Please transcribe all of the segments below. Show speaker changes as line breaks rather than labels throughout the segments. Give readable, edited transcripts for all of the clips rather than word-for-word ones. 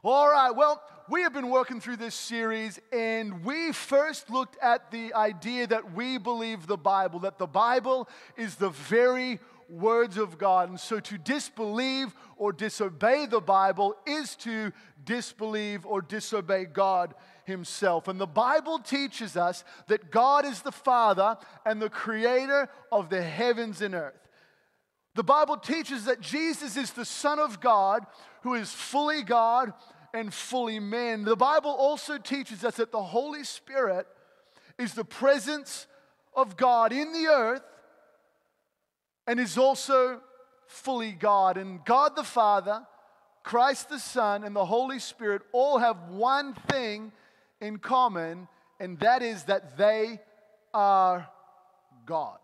All right, well, we have been working through this series, and we first looked at the idea that we believe the Bible, that the Bible is the very words of God. And so to disbelieve or disobey the Bible is to disbelieve or disobey God Himself. And the Bible teaches us that God is the Father and the creator of the heavens and earth. The Bible teaches that Jesus is the Son of God who is fully God and fully man. The Bible also teaches us that the Holy Spirit is the presence of God in the earth and is also fully God. And God the Father, Christ the Son, and the Holy Spirit all have one thing in common, and that is that they are God.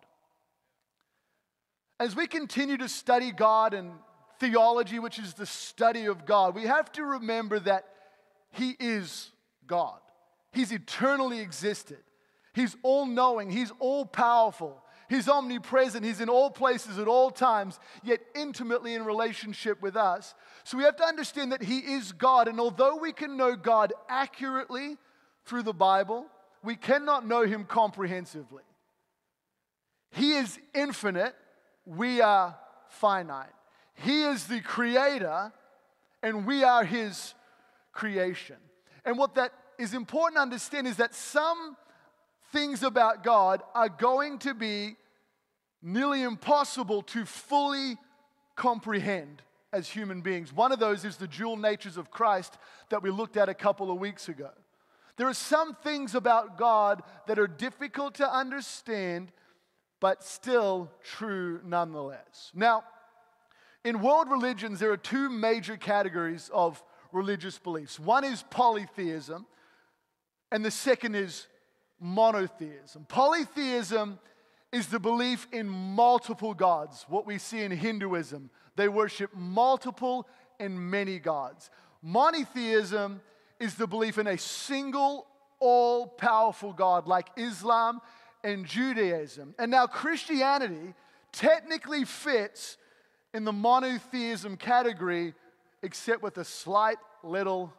As we continue to study God and theology, which is the study of God, we have to remember that He is God. He's eternally existed. He's all-knowing. He's all-powerful. He's omnipresent. He's in all places at all times, yet intimately in relationship with us. So we have to understand that He is God. And although we can know God accurately through the Bible, we cannot know Him comprehensively. He is infinite. We are finite. He is the creator, and we are His creation. And what that is important to understand is that some things about God are going to be nearly impossible to fully comprehend as human beings. One of those is the dual natures of Christ that we looked at a couple of weeks ago. There are some things about God that are difficult to understand, but still true nonetheless. Now, in world religions, there are two major categories of religious beliefs. One is polytheism, and the second is monotheism. Polytheism is the belief in multiple gods, what we see in Hinduism. They worship multiple and many gods. Monotheism is the belief in a single, all-powerful God, like Islam and Judaism. And now Christianity technically fits in the monotheism category, except with a slight little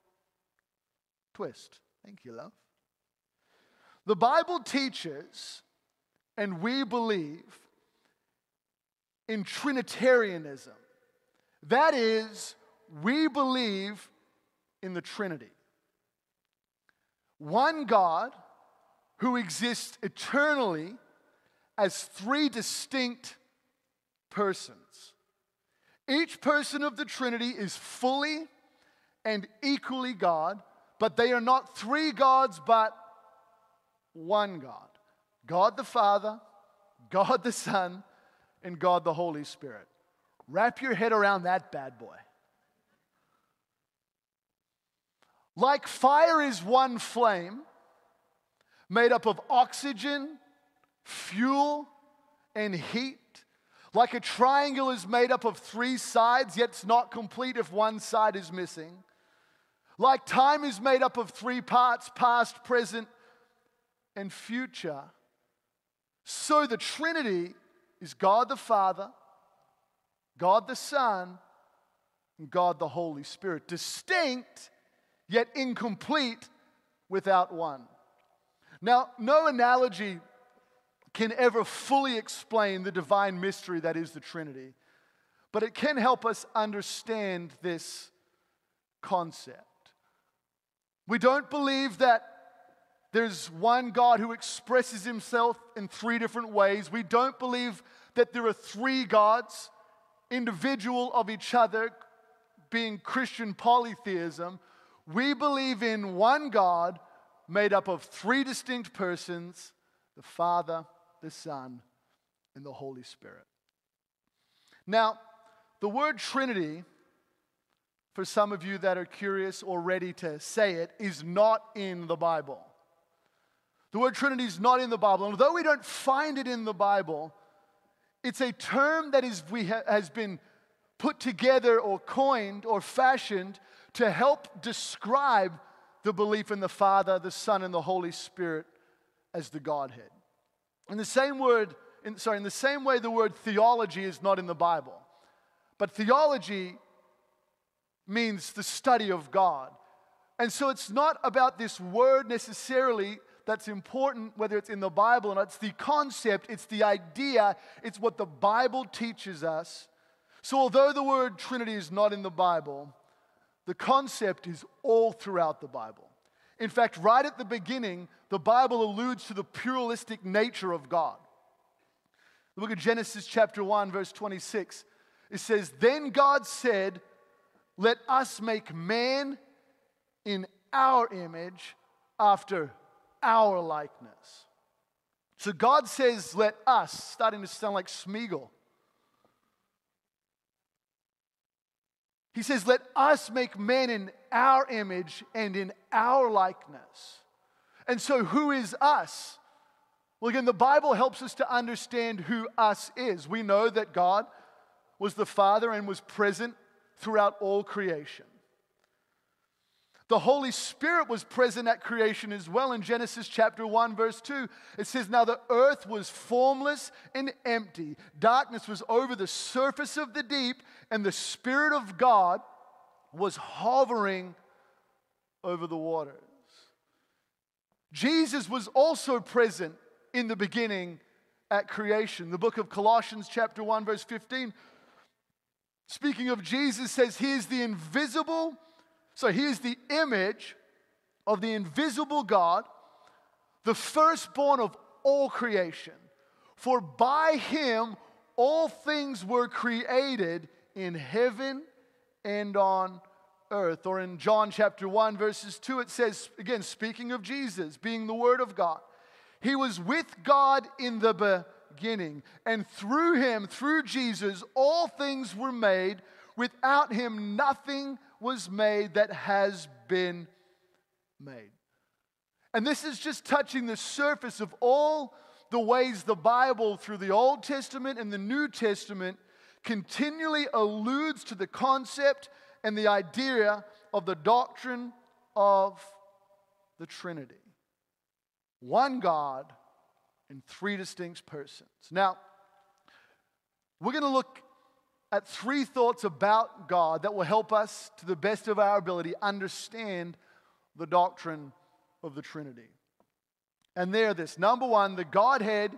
twist. Thank you, love. The Bible teaches, and we believe, in Trinitarianism. That is, we believe in the Trinity. One God who exists eternally as three distinct persons. Each person of the Trinity is fully and equally God, but they are not three gods, but one God. God the Father, God the Son, and God the Holy Spirit. Wrap your head around that bad boy. Like fire is one flame, made up of oxygen, fuel, and heat. Like a triangle is made up of three sides, yet it's not complete if one side is missing. Like time is made up of three parts, past, present, and future. So the Trinity is God the Father, God the Son, and God the Holy Spirit. Distinct, yet incomplete without one. Now, no analogy can ever fully explain the divine mystery that is the Trinity, but it can help us understand this concept. We don't believe that there's one God who expresses Himself in three different ways. We don't believe that there are three gods, individual of each other, being Christian polytheism. We believe in one God made up of three distinct persons, the Father, the Son, and the Holy Spirit. Now, the word Trinity, for some of you that are curious or ready to say it, is not in the Bible. The word Trinity is not in the Bible. And although we don't find it in the Bible, it's a term that has been put together or coined or fashioned to help describe the belief in the Father, the Son, and the Holy Spirit as the Godhead. In the same way the word theology is not in the Bible. But theology means the study of God. And so it's not about this word necessarily that's important, whether it's in the Bible or not. It's the concept, it's the idea, it's what the Bible teaches us. So although the word Trinity is not in the Bible, the concept is all throughout the Bible. In fact, right at the beginning, the Bible alludes to the pluralistic nature of God. The book of Genesis chapter 1, verse 26, it says, "Then God said, let us make man in our image after our likeness." So God says, let us, starting to sound like Smeagol. He says, let us make man in our image and in our likeness. And so who is us? Well, again, the Bible helps us to understand who us is. We know that God was the Father and was present throughout all creation. The Holy Spirit was present at creation as well. In Genesis chapter 1, verse 2, it says, "Now the earth was formless and empty. Darkness was over the surface of the deep, and the Spirit of God was hovering over the waters." Jesus was also present in the beginning at creation. The book of Colossians chapter 1, verse 15, speaking of Jesus, says, he is the image of the invisible God, the firstborn of all creation. For by him all things were created in heaven and on earth. Or in John chapter 1, verses 2, it says, again, speaking of Jesus being the Word of God, he was with God in the beginning, and through him, through Jesus, all things were made. Without him, nothing was made that has been made. And this is just touching the surface of all the ways the Bible, through the Old Testament and the New Testament, continually alludes to the concept and the idea of the doctrine of the Trinity. One God in three distinct persons. Now, we're going to look at three thoughts about God that will help us, to the best of our ability, understand the doctrine of the Trinity. And they're this. Number one, the Godhead,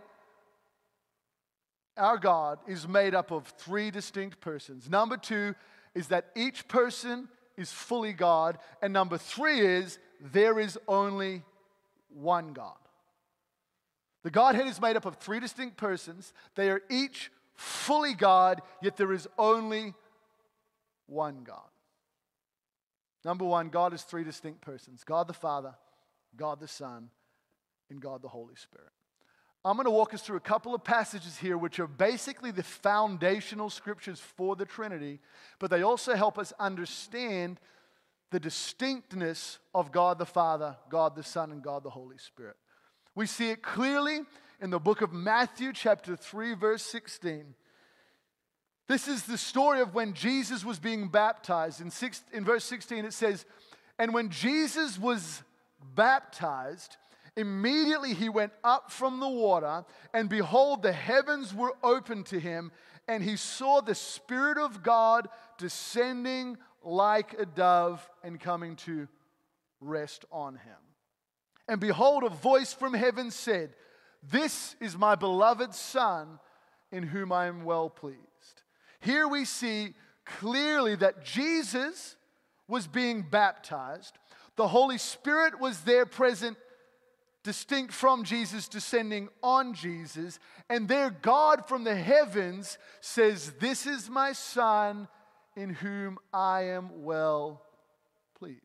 our God, is made up of three distinct persons. Number two is that each person is fully God. And number three is there is only one God. The Godhead is made up of three distinct persons. They are each fully God, yet there is only one God. Number one, God is three distinct persons: God the Father, God the Son, and God the Holy Spirit. I'm going to walk us through a couple of passages here which are basically the foundational scriptures for the Trinity, but they also help us understand the distinctness of God the Father, God the Son, and God the Holy Spirit. We see it clearly in the book of Matthew, chapter 3, verse 16. This is the story of when Jesus was being baptized. In verse 16 it says, "And when Jesus was baptized, immediately he went up from the water, and behold, the heavens were opened to him, and he saw the Spirit of God descending like a dove and coming to rest on him. And behold, a voice from heaven said, 'This is my beloved Son, in whom I am well pleased.'" Here we see clearly that Jesus was being baptized. The Holy Spirit was there present, distinct from Jesus, descending on Jesus. And there God from the heavens says, "This is my Son, in whom I am well pleased."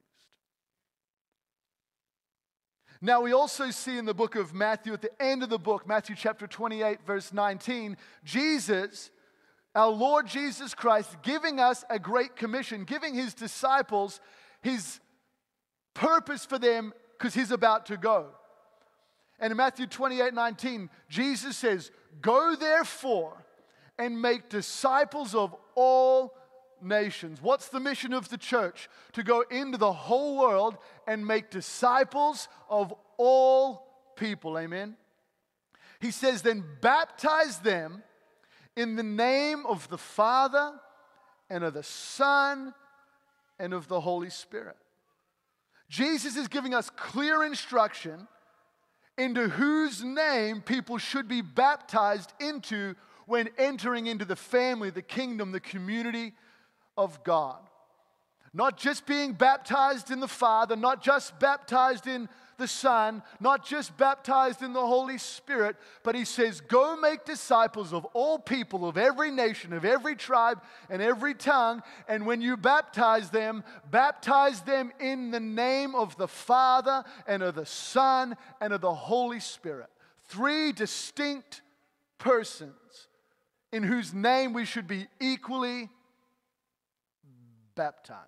Now we also see in the book of Matthew, at the end of the book, Matthew chapter 28, verse 19, Jesus, our Lord Jesus Christ, giving us a great commission, giving his disciples his purpose for them, because he's about to go. And in Matthew 28, 19, Jesus says, "Go therefore and make disciples of all nations." What's the mission of the church? To go into the whole world and make disciples of all people. Amen? He says, "Then baptize them in the name of the Father and of the Son and of the Holy Spirit. Jesus is giving us clear instruction into whose name people should be baptized into when entering into the family, the kingdom, the community of God. Not just being baptized in the Father, not just baptized in the Son, not just baptized in the Holy Spirit, but he says, go make disciples of all people, of every nation, of every tribe, and every tongue, and when you baptize them in the name of the Father, and of the Son, and of the Holy Spirit. Three distinct persons in whose name we should be equally baptized.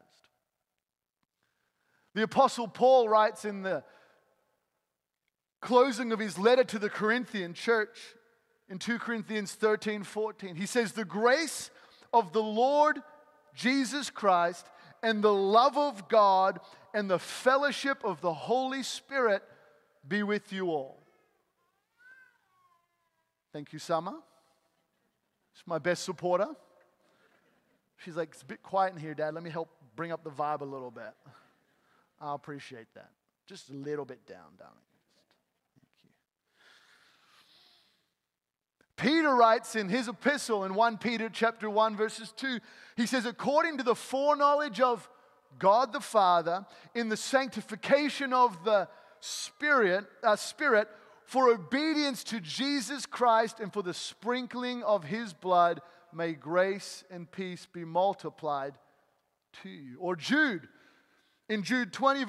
The Apostle Paul writes in the closing of his letter to the Corinthian church in 2 Corinthians 13:14. He says, the grace of the Lord Jesus Christ and the love of God and the fellowship of the Holy Spirit be with you all. Thank you, Summer. She's my best supporter. She's like, it's a bit quiet in here, Dad. Let me help bring up the vibe a little bit. I appreciate that. Just a little bit down, darling. Thank you. Peter writes in his epistle in 1 Peter chapter 1 verses 2, he says, according to the foreknowledge of God the Father, in the sanctification of the Spirit, for obedience to Jesus Christ and for the sprinkling of his blood, may grace and peace be multiplied to you. Or Jude, in Jude 20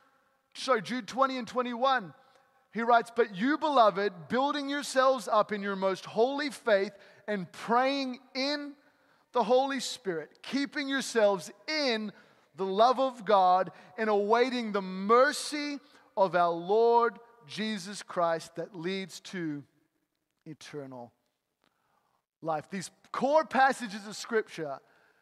and 21, he writes, but you, beloved, building yourselves up in your most holy faith and praying in the Holy Spirit, keeping yourselves in the love of God and awaiting the mercy of our Lord Jesus Christ that leads to eternal life. These core passages of Scripture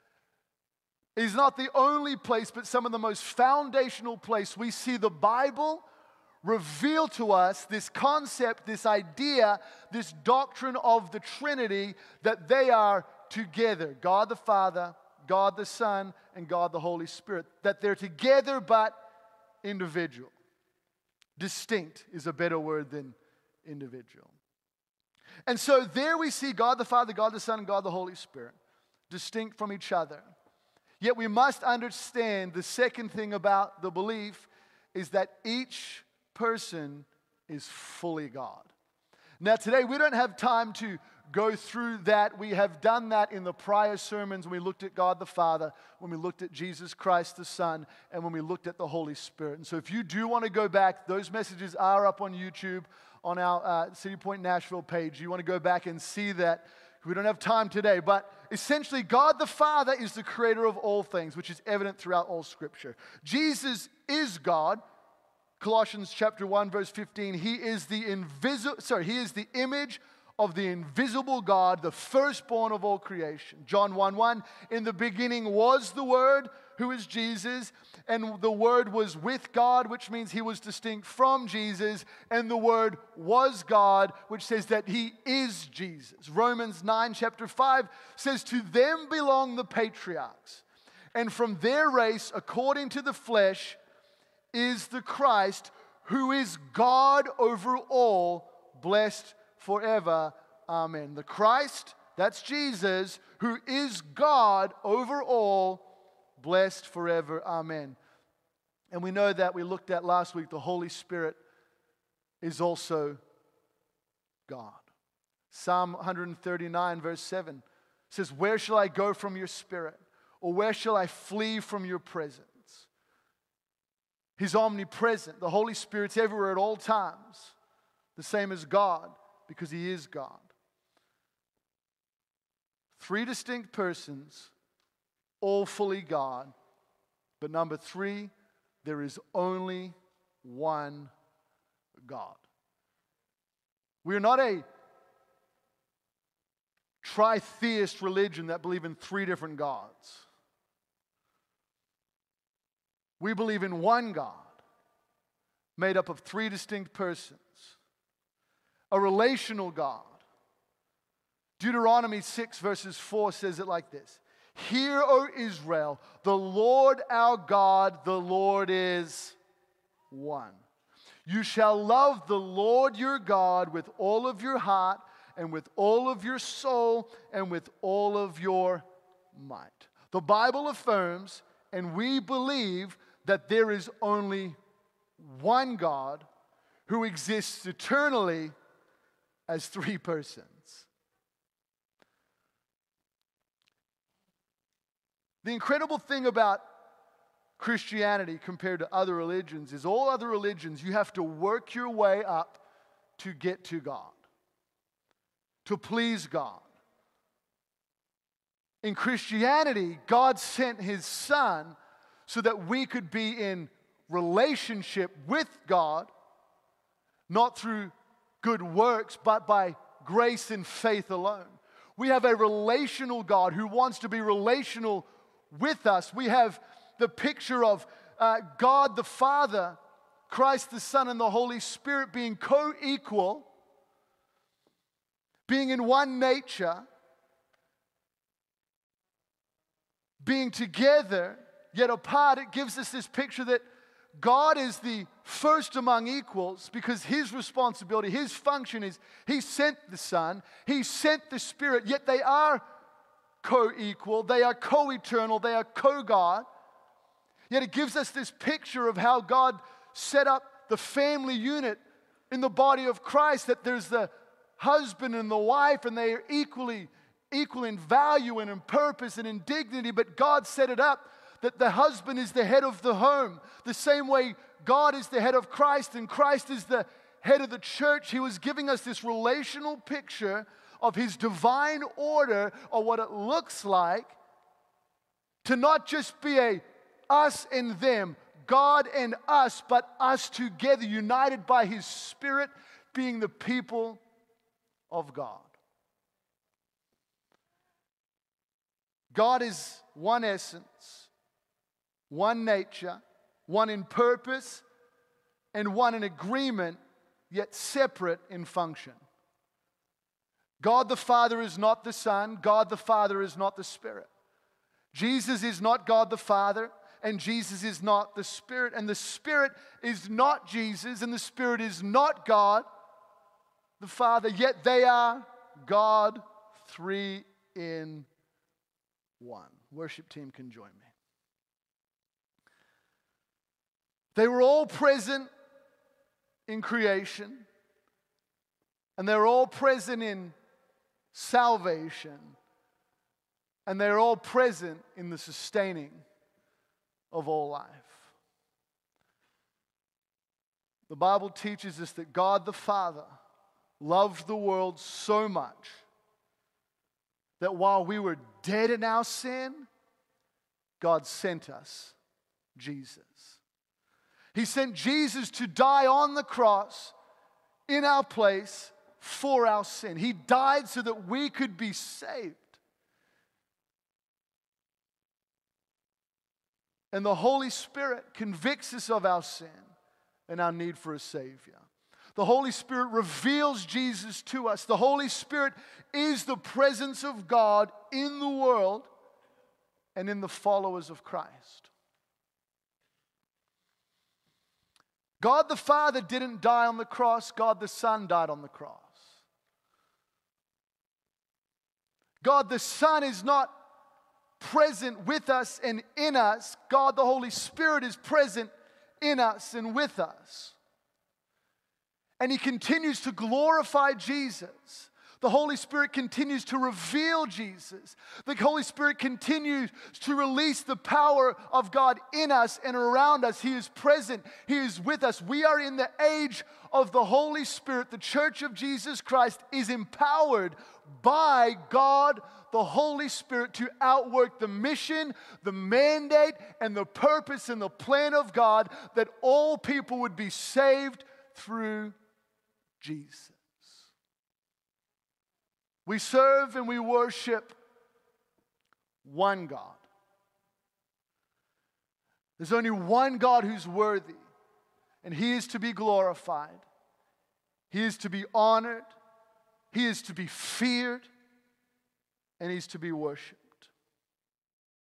is not the only place, but some of the most foundational place we see the Bible reveal to us this concept, this idea, this doctrine of the Trinity, that they are together. God the Father, God the Son, and God the Holy Spirit. That they're together but individual. Distinct is a better word than individual. And so there we see God the Father, God the Son, and God the Holy Spirit, distinct from each other. Yet we must understand the second thing about the belief is that each person is fully God. Now today we don't have time to go through that. We have done that in the prior sermons when we looked at God the Father, when we looked at Jesus Christ the Son, and when we looked at the Holy Spirit. And so if you do want to go back, those messages are up on YouTube on our City Point Nashville page. You want to go back and see that. We don't have time today, but essentially God the Father is the creator of all things, which is evident throughout all Scripture. Jesus is God. Colossians chapter 1 verse 15, he is the image of the invisible God, the firstborn of all creation. John 1:1, in the beginning was the Word, who is Jesus, and the Word was with God, which means he was distinct from Jesus, and the Word was God, which says that he is Jesus. Romans 9 chapter 5 says, to them belong the patriarchs, and from their race, according to the flesh, is the Christ, who is God over all, blessed forever. Amen. The Christ, that's Jesus, who is God over all, blessed forever. Amen. And we know that we looked at last week, the Holy Spirit is also God. Psalm 139 verse 7 says, where shall I go from your spirit? Or where shall I flee from your presence? He's omnipresent. The Holy Spirit's everywhere at all times. The same as God, because he is God. Three distinct persons, all fully God. But number three, there is only one God. We are not a tritheist religion that believe in three different gods. We believe in one God, made up of three distinct persons. A relational God. Deuteronomy 6 verses 4 says it like this. Hear, O Israel, the Lord our God, the Lord is one. You shall love the Lord your God with all of your heart and with all of your soul and with all of your might. The Bible affirms, and we believe, that there is only one God who exists eternally as three persons. The incredible thing about Christianity compared to other religions is all other religions, you have to work your way up to get to God, to please God. In Christianity, God sent His Son so that we could be in relationship with God, not through good works, but by grace and faith alone. We have a relational God who wants to be relational with us. We have the picture of God the Father, Christ the Son, and the Holy Spirit being co-equal, being in one nature, being together, yet apart. It gives us this picture that God is the first among equals because His responsibility, His function is He sent the Son, He sent the Spirit, yet they are co-equal, they are co-eternal, they are co-God. Yet it gives us this picture of how God set up the family unit in the body of Christ, that there's the husband and the wife, and they are equal in value and in purpose and in dignity, but God set it up that the husband is the head of the home. The same way God is the head of Christ and Christ is the head of the church. He was giving us this relational picture of His divine order, of what it looks like to not just be a us and them, God and us, but us together, united by His Spirit, being the people of God. God is one essence, one nature, one in purpose, and one in agreement, yet separate in function. God the Father is not the Son. God the Father is not the Spirit. Jesus is not God the Father, and Jesus is not the Spirit, and the Spirit is not Jesus, and the Spirit is not God the Father, yet they are God, three in one. Worship team can join me. They were all present in creation, and they're all present in salvation, and they're all present in the sustaining of all life. The Bible teaches us that God the Father loved the world so much that while we were dead in our sin, God sent us Jesus. He sent Jesus to die on the cross in our place for our sin. He died so that we could be saved. And the Holy Spirit convicts us of our sin and our need for a Savior. The Holy Spirit reveals Jesus to us. The Holy Spirit is the presence of God in the world and in the followers of Christ. God the Father didn't die on the cross. God the Son died on the cross. God the Son is not present with us and in us. God the Holy Spirit is present in us and with us. And He continues to glorify Jesus. The Holy Spirit continues to reveal Jesus. The Holy Spirit continues to release the power of God in us and around us. He is present. He is with us. We are in the age of the Holy Spirit. The Church of Jesus Christ is empowered by God, the Holy Spirit, to outwork the mission, the mandate, and the purpose and the plan of God, that all people would be saved through Jesus. We serve and we worship one God. There's only one God who's worthy, and He is to be glorified. He is to be honored. He is to be feared, and He's to be worshiped.